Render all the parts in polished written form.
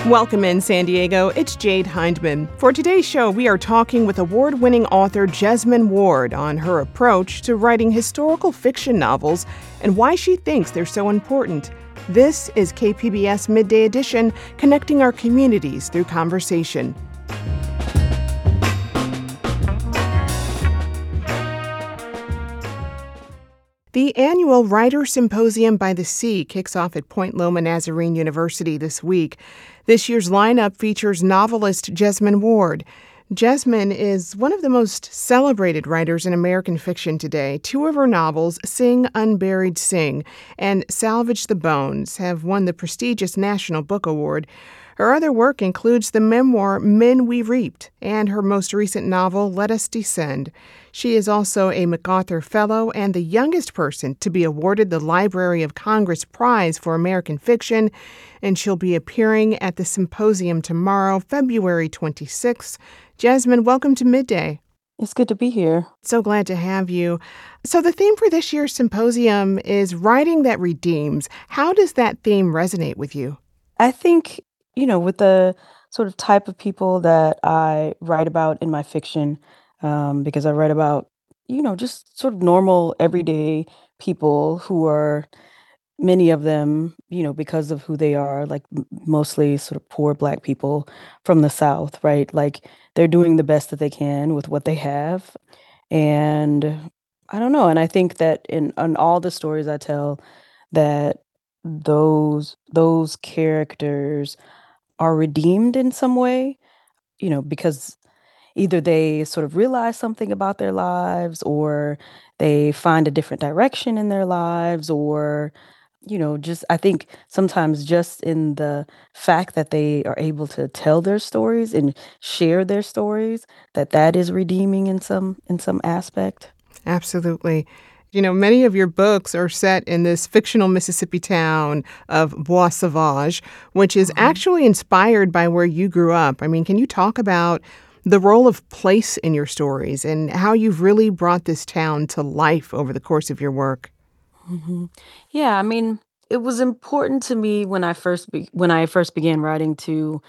Welcome in, San Diego. It's Jade Hindman. For today's show, we are talking with award-winning author Jesmyn Ward on her approach to writing historical fiction novels and why she thinks they're so important. This is KPBS Midday Edition, connecting our communities through conversation. The annual Writer Symposium by the Sea kicks off at Point Loma Nazarene University this week. This year's lineup features novelist Jesmyn Ward. Jesmyn is one of the most celebrated writers in American fiction today. Two of her novels, Sing Unburied Sing and Salvage the Bones, have won the prestigious National Book Award. Her other work includes the memoir Men We Reaped and her most recent novel, Let Us Descend. She is also a MacArthur Fellow and the youngest person to be awarded the Library of Congress Prize for American Fiction, and she'll be appearing at the symposium tomorrow, February 26th. Jesmyn, welcome to Midday. It's good to be here. So glad to have you. So the theme for this year's symposium is Writing That Redeems. How does that theme resonate with you? I think, with the sort of type of people that I write about in my fiction, because I write about, just sort of normal, everyday people who are, many of them, because of who they are, like mostly sort of poor Black people from the South, right? Like they're doing the best that they can with what they have. And I don't know. And I think that in all the stories I tell, that those characters are redeemed in some way, because either they sort of realize something about their lives, or they find a different direction in their lives, or, just I think sometimes just in the fact that they are able to tell their stories and share their stories, that is redeeming in some aspect. Absolutely. Many of your books are set in this fictional Mississippi town of Bois Sauvage, which is actually inspired by where you grew up. I mean, can you talk about the role of place in your stories and how you've really brought this town to life over the course of your work? hmm Yeah, I mean, it was important to me when I first began writing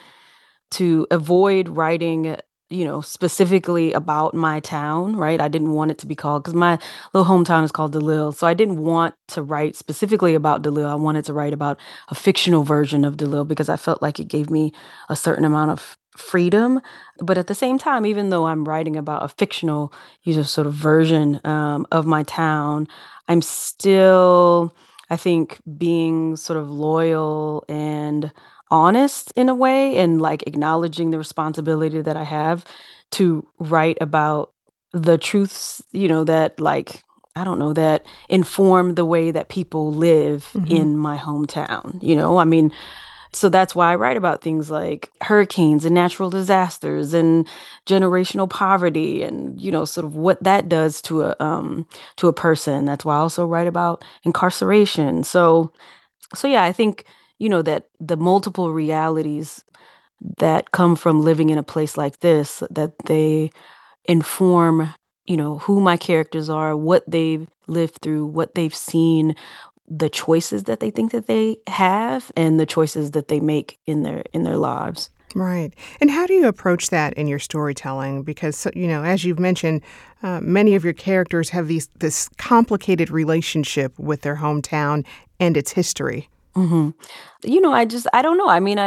to avoid writing, specifically about my town, right? I didn't want it to be called, because my little hometown is called DeLille. So I didn't want to write specifically about DeLille. I wanted to write about a fictional version of DeLille because I felt like it gave me a certain amount of freedom. But at the same time, even though I'm writing about a fictional, sort of version of my town, I'm still, I think, being sort of loyal and honest in a way, and like acknowledging the responsibility that I have to write about the truths, that like, I don't know, that inform the way that people live Mm-hmm. in my hometown. I mean, so that's why I write about things like hurricanes and natural disasters and generational poverty, and sort of what that does to a person. That's why I also write about incarceration. So yeah, I think, that the multiple realities that come from living in a place like this, that they inform, who my characters are, what they've lived through, what they've seen, the choices that they think that they have, and the choices that they make in their lives. Right. And how do you approach that in your storytelling? Because, as you've mentioned, many of your characters have this complicated relationship with their hometown and its history. hmm I don't know. I mean,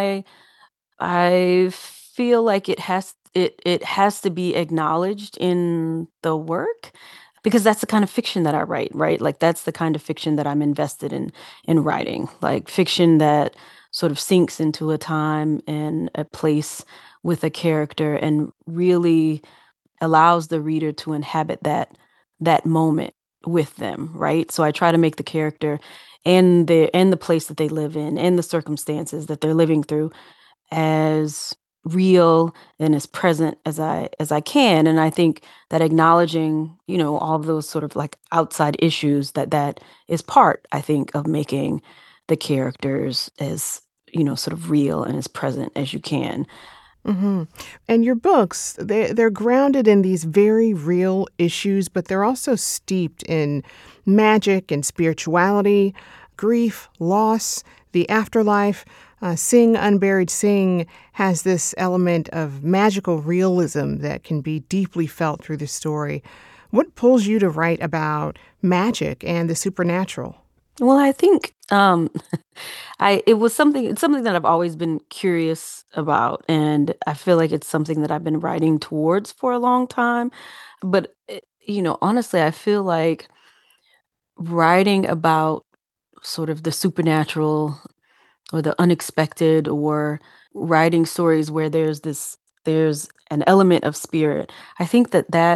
I feel like it has to be acknowledged in the work, because that's the kind of fiction that I write, right? Like that's the kind of fiction that I'm invested in writing. Like fiction that sort of sinks into a time and a place with a character and really allows the reader to inhabit that moment with them, right? So I try to make the character and the place that they live in and the circumstances that they're living through as real and as present as I can. And I think that acknowledging, all of those sort of like outside issues, that is part, I think, of making the characters as, sort of real and as present as you can. Hmm. And your books, they're grounded in these very real issues, but they're also steeped in magic and spirituality, grief, loss, the afterlife. Sing Unburied Sing has this element of magical realism that can be deeply felt through the story. What pulls you to write about magic and the supernatural? Well, I think, I it was something it's something that I've always been curious about, and I feel like it's something that I've been writing towards for a long time. But, honestly, I feel like writing about sort of the supernatural or the unexpected, or writing stories where there's an element of spirit. I think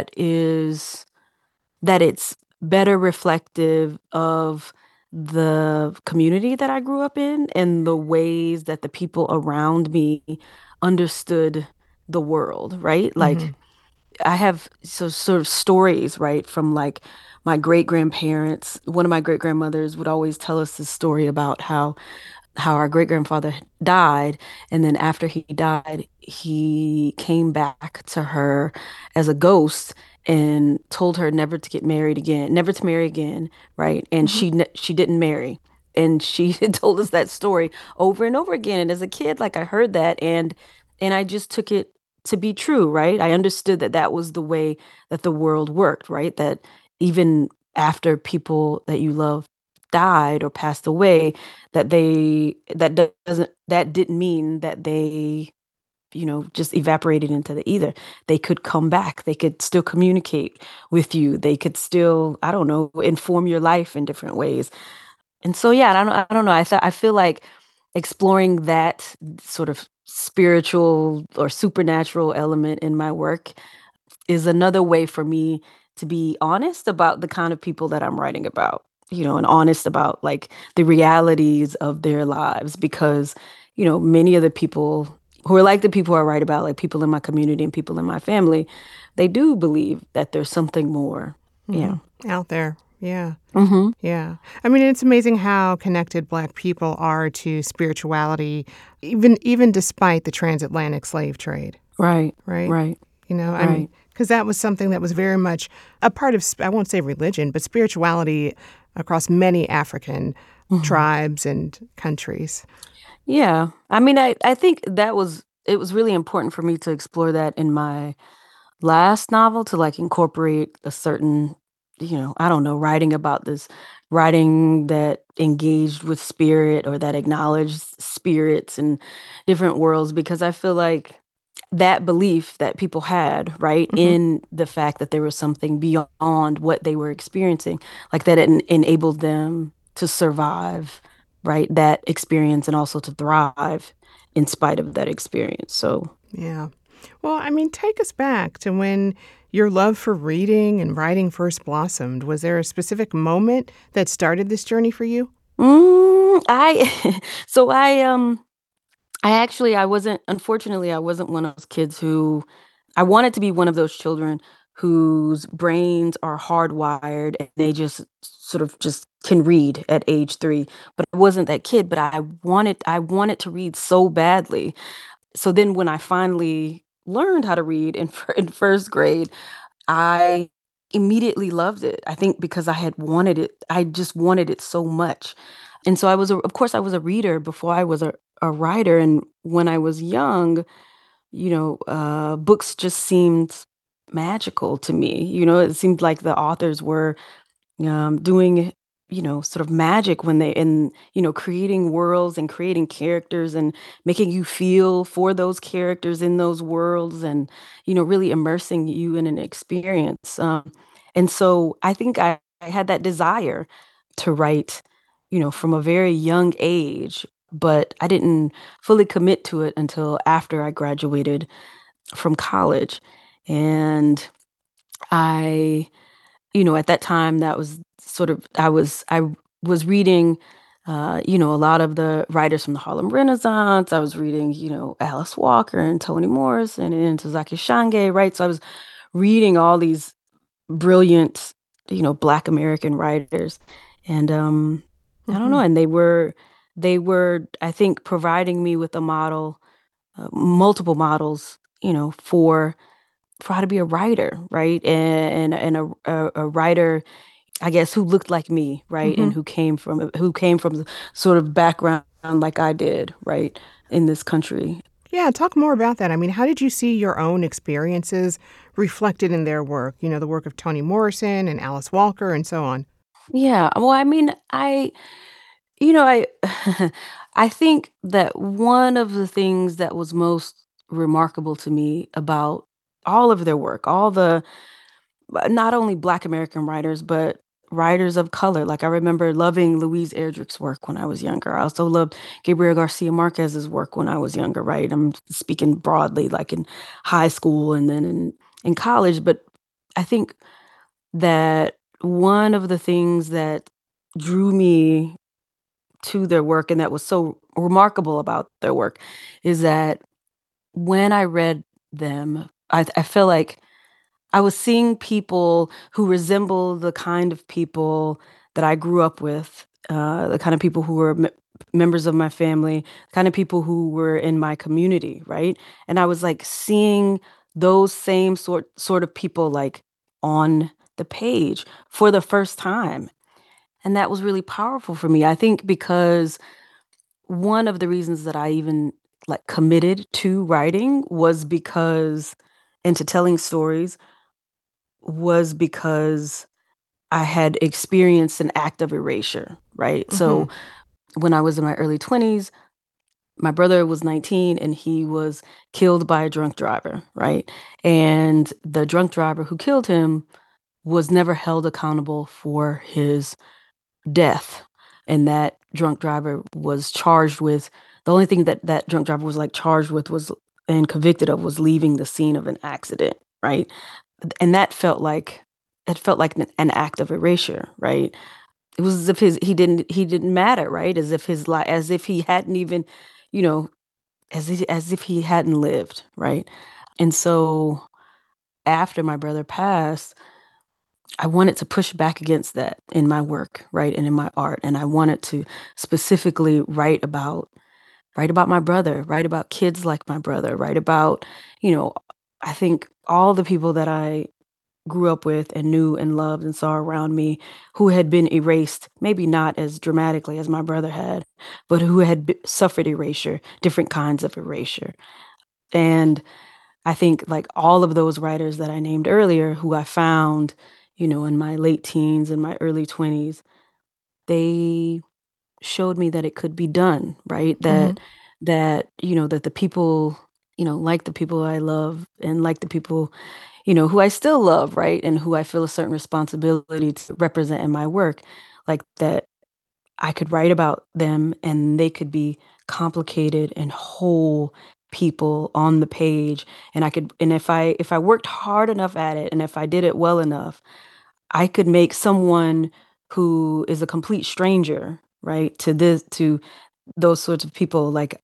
that it's better reflective of the community that I grew up in and the ways that the people around me understood the world, right? Like, Hmm. I have sort of stories, right, from like my great grandparents. One of my great grandmothers would always tell us this story about how our great grandfather died, and then after he died, he came back to her as a ghost and told her never to get married again, never to marry again, right? And Hmm. she didn't marry. And she had told us that story over and over again. And as a kid, like, I heard that, and I just took it to be true, right? I understood that that was the way that the world worked, right? That even after people that you love died or passed away, that didn't mean that they, just evaporated into the ether. They could come back. They could still communicate with you. They could still, I don't know, inform your life in different ways. And so, yeah, I don't know. I feel like exploring that sort of spiritual or supernatural element in my work is another way for me to be honest about the kind of people that I'm writing about, and honest about like the realities of their lives, because, many of the people who are like the people I write about, like people in my community and people in my family, they do believe that there's something more. Hmm. Yeah. Out there. Yeah. Hmm. Yeah. I mean, it's amazing how connected Black people are to spirituality, even despite the transatlantic slave trade, Right. right? Right. I mean, Right. because that was something that was very much a part of, I won't say religion, but spirituality across many African Mhm. tribes and countries. Yeah. I mean, I think it was really important for me to explore that in my last novel, to like incorporate a certain, I don't know, writing that engaged with spirit, or that acknowledged spirits and different worlds, because I feel like that belief that people had, right, Hmm. in the fact that there was something beyond what they were experiencing, like that it enabled them to survive, right, that experience, and also to thrive in spite of that experience. So, Yeah. Well, I mean, take us back to when your love for reading and writing first blossomed. Was there a specific moment that started this journey for you? I so I actually I wasn't unfortunately, I wasn't one of those kids who I wanted to be one of those children whose brains are hardwired and they just sort of just can read at age 3, but I wasn't that kid, but I wanted to read so badly. So then when I finally learned how to read in in 1st grade, I immediately loved it. I think because I had wanted it. I just wanted it so much. And so of course, I was a reader before I was a writer. And when I was young, books just seemed magical to me. It seemed like the authors were doing, sort of magic when creating worlds and creating characters and making you feel for those characters in those worlds, and, really immersing you in an experience. And so I think I had that desire to write, from a very young age, but I didn't fully commit to it until after I graduated from college. And I at that time, that was sort of I was reading, a lot of the writers from the Harlem Renaissance. I was reading, Alice Walker and Toni Morrison and Tazaki Shange, right? So I was reading all these brilliant, Black American writers, and I don't know, Hmm. and they were, I think, providing me with a model, multiple models, for how to be a writer, right? And a writer, I guess, who looked like me, right? And Hmm. who came from the sort of background like I did, right, in this country. Yeah, talk more about that. I mean, how did you see your own experiences reflected in their work? You know, the work of Toni Morrison and Alice Walker and so on. Yeah, well, I mean, I I think that one of the things that was most remarkable to me about all of their work, all the not only Black American writers, but writers of color. Like I remember loving Louise Erdrich's work when I was younger. I also loved Gabriel Garcia Marquez's work when I was younger, right? I'm speaking broadly, like in high school and then in college. But I think that one of the things that drew me to their work and that was so remarkable about their work is that when I read them, I feel like I was seeing people who resemble the kind of people that I grew up with, the kind of people who were members of my family, kind of people who were in my community, right? And I was like seeing those same sort of people like on the page for the first time. And that was really powerful for me. I think because one of the reasons that I even like committed to writing was because and to telling stories was because I had experienced an act of erasure, right? Hmm. So when I was in my early 20s, my brother was 19 and he was killed by a drunk driver, right? And the drunk driver who killed him was never held accountable for his death. And that drunk driver was charged with the only thing that that drunk driver was like charged with was and convicted of was leaving the scene of an accident, right? And that felt like it felt like an act of erasure, right? It was as if he didn't matter, right? As if his life, as if he hadn't even, you know, as if he hadn't lived, right? And so after my brother passed, I wanted to push back against that in my work, right, and in my art, and I wanted to specifically write about my brother, write about kids like my brother, write about, you know, I think all the people that I grew up with and knew and loved and saw around me who had been erased, maybe not as dramatically as my brother had, but who had suffered erasure, different kinds of erasure. And I think like all of those writers that I named earlier, who I found, in my late teens and my early 20s, they showed me that it could be done, right? Hmm. That the people, like the people I love and like the people who I still love, right? And who I feel a certain responsibility to represent in my work, like that I could write about them and they could be complicated and whole people on the page. And if I worked hard enough at it and if I did it well enough, I could make someone who is a complete stranger, right, to those sorts of people, like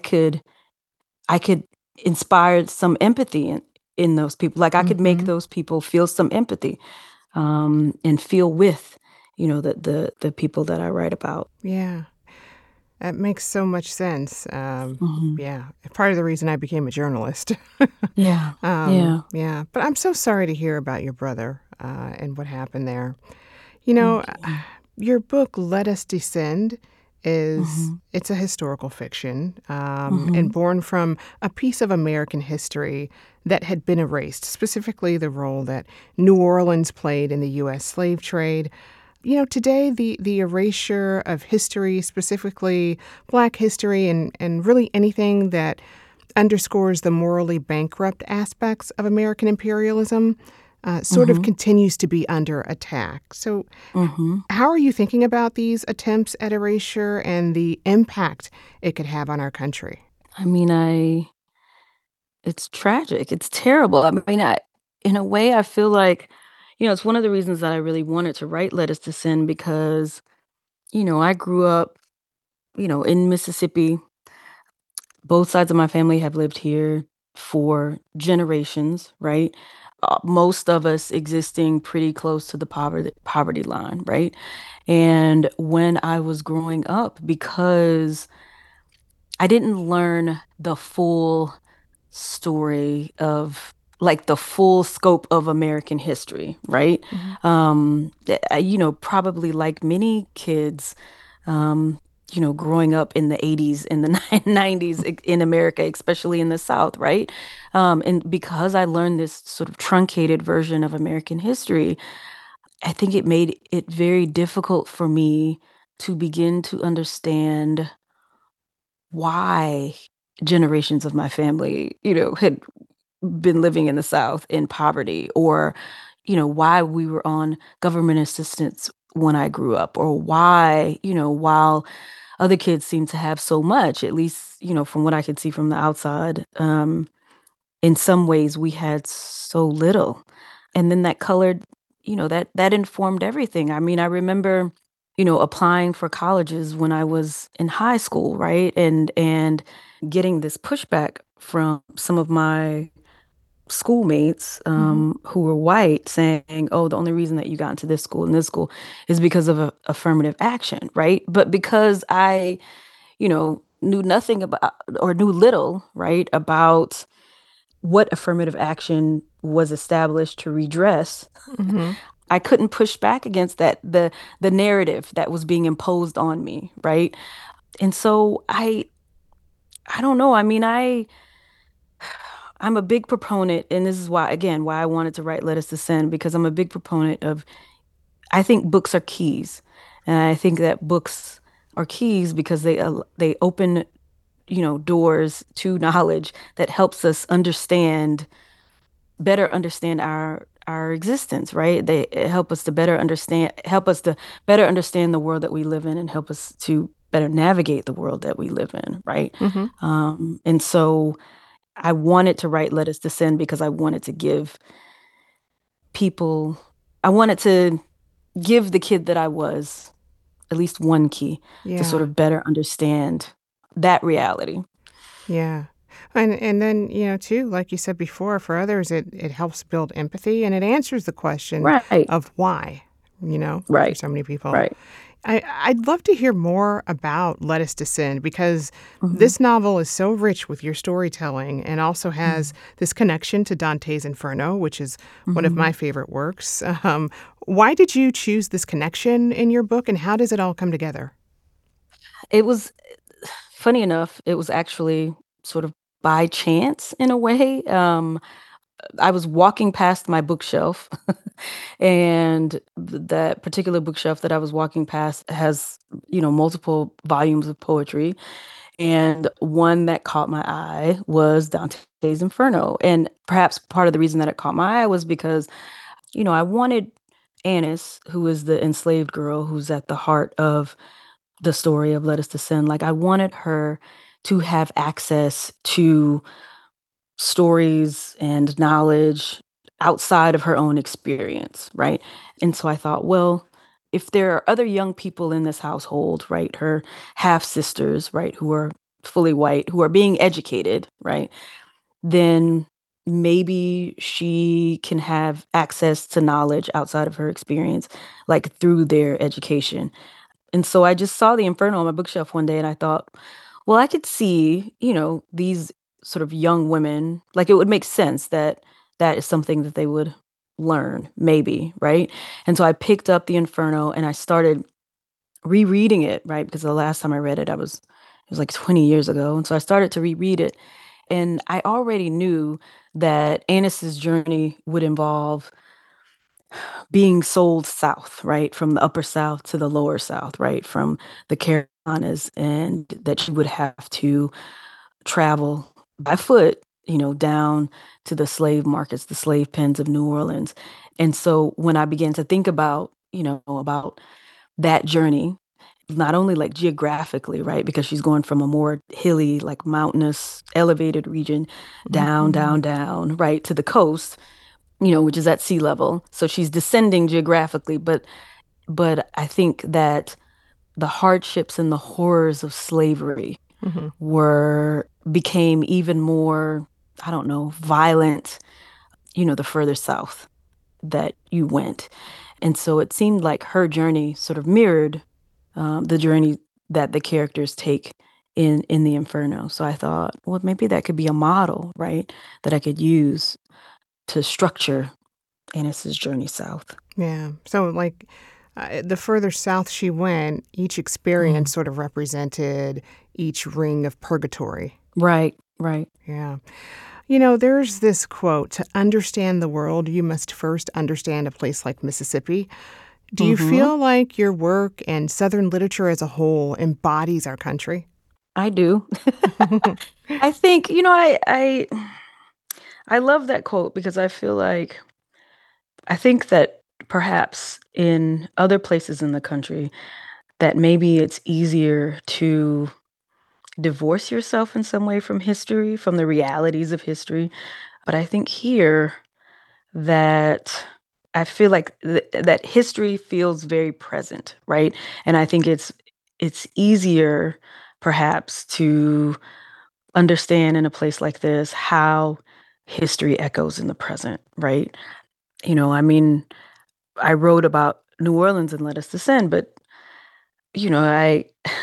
I could inspire some empathy in those people. Like I could make Hmm. those people feel some empathy, and feel with, the people that I write about. Yeah, that makes so much sense. Mhm. Yeah, part of the reason I became a journalist. Yeah. Yeah. Yeah, but I'm so sorry to hear about your brother and what happened there. You know, Thank you. your book "Let Us Descend" is Mhm. it's a historical fiction and Mhm. born from a piece of American history that had been erased, specifically the role that New Orleans played in the U.S. slave trade. You know, today the erasure of history, specifically Black history, and really anything that underscores the morally bankrupt aspects of American imperialism, sort of Mhm. continues to be under attack. So, Mhm. how are you thinking about these attempts at erasure and the impact it could have on our country? I mean, I it's tragic. It's terrible. I mean, in a way, I feel like, it's one of the reasons that I really wanted to write Letters to Sin because, I grew up, in Mississippi. Both sides of my family have lived here for generations, right? Most of us existing pretty close to the poverty line, right? And when I was growing up, because I didn't learn the full story of like the full scope of American history, right? Hmm. Probably like many kids, um, growing up in the 80s and the 90s in America, especially in the South, right? And because I learned this sort of truncated version of American history, I think it made it very difficult for me to begin to understand why generations of my family, had been living in the South in poverty, or, why we were on government assistance when I grew up, or why, while other kids seem to have so much, at least, from what I could see from the outside, in some ways we had so little. And then that colored, that informed everything. I mean, I remember, applying for colleges when I was in high school, right? And getting this pushback from some of my schoolmates Hmm. who were white saying, oh, the only reason that you got into this school and this school is because of affirmative action, right? But because I, knew nothing about or knew little, right, about what affirmative action was established to redress, Hmm. I couldn't push back against that the narrative that was being imposed on me, right? And so I don't know. I mean, I'm a big proponent, and this is why, again, why I wanted to write Letters to Sin, because I'm a big proponent of, I think books are keys. And I think that books are keys because they open, doors to knowledge that helps us better understand our existence, right? They help us to better understand the world that we live in, and help us to better navigate the world that we live in, right? Hmm. And so I wanted to write Let Us Descend because people, I wanted to give the kid that I was at least one key to sort Yeah. of better understand that reality. Yeah. And then, too, like you said before, for others it helps build empathy and it answers the question Right, of why, for right, so many people. right. I'd love to hear more about Let Us Descend because Hmm. this novel is so rich with your storytelling and also has this connection to Dante's Inferno, which is one of Hmm. my favorite works. Why did you choose this connection in your book and how does it all come together? It was funny enough, it was actually sort of by chance in a way. I was walking past my bookshelf, and that particular bookshelf that I was walking past has, multiple volumes of poetry. And one that caught my eye was Dante's Inferno. And perhaps part of the reason that it caught my eye was because, I wanted Annis, who is the enslaved girl who's at the heart of the story of Let Us Descend, like I wanted her to have access to stories and knowledge outside of her own experience, right? And so I thought, well, if there are other young people in this household, right, her half sisters, right, who are fully white, who are being educated, right, then maybe she can have access to knowledge outside of her experience, like through their education. And so I just saw the Inferno on my bookshelf one day and I thought, well, I could see, these sort of young women, like it would make sense that that is something that they would learn, maybe, right? And so I picked up the Inferno and I started rereading it, right? Because the last time I read it, it was like 20 years ago. And so I started to reread it. And I already knew that Annis's journey would involve being sold south, right? From the upper south to the lower south, right? From the Carolinas, and that she would have to travel by foot, down to the slave markets, the slave pens of New Orleans. And so when I began to think about, about that journey, not only like geographically, right? Because she's going from a more hilly, like mountainous, elevated region down, down, down, right, to the coast, which is at sea level. So she's descending geographically, but I think that the hardships and the horrors of slavery Hmm. were became even more, I don't know, violent, the further south that you went. And so it seemed like her journey sort of mirrored the journey that the characters take in the Inferno. So I thought, well, maybe that could be a model, right? That I could use to structure Annis's journey south. Yeah. So, like, The further south she went, each experience Mm. sort of represented each ring of purgatory. Right, right. Yeah. There's this quote: to understand the world, you must first understand a place like Mississippi. Do you Mhm. feel like your work and Southern literature as a whole embodies our country? I do. I think, I love that quote because I think that perhaps in other places in the country that maybe it's easier to divorce yourself in some way from history, from the realities of history. But I think here that I feel like that history feels very present, right? And I think it's easier perhaps to understand in a place like this how history echoes in the present, right? I mean, I wrote about New Orleans and Let Us Descend, but I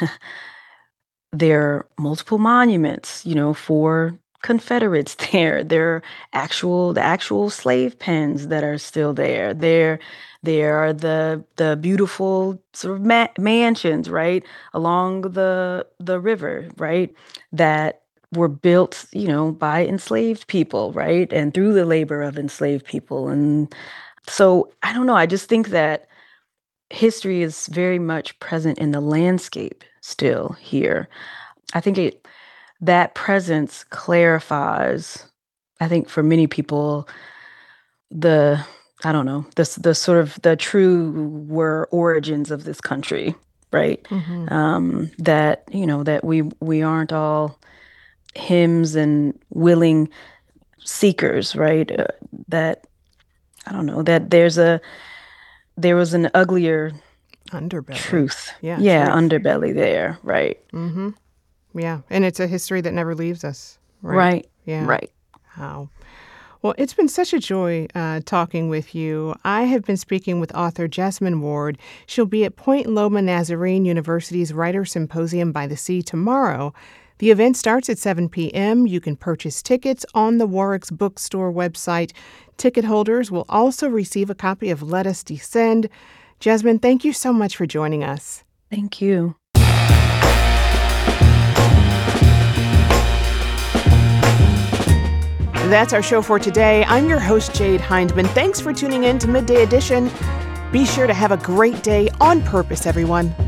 there are multiple monuments, for Confederates there. There are the actual slave pens that are still there. There are the beautiful sort of mansions, right, along the river, right, that were built, by enslaved people, right, and through the labor of enslaved people. And so I don't know. I just think that history is very much present in the landscape still here. I think that presence clarifies, I think for many people, the I don't know, the sort of the true were origins of this country, right? Hmm. That, that we aren't all hymns and willing seekers, right? That I don't know, that there was an uglier Underbelly. truth. Yeah, Yeah, truth. underbelly there, right. Hmm. Yeah, and it's a history that never leaves us. Right. Right. Yeah. Right. Wow. Well, it's been such a joy talking with you. I have been speaking with author Jesmyn Ward. She'll be at Point Loma Nazarene University's Writer Symposium by the Sea tomorrow. The event starts at 7 p.m. You can purchase tickets on the Warwick's Bookstore website. Ticket holders will also receive a copy of Let Us Descend. Jesmyn, thank you so much for joining us. Thank you. That's our show for today. I'm your host, Jade Hindman. Thanks for tuning in to Midday Edition. Be sure to have a great day on purpose, everyone.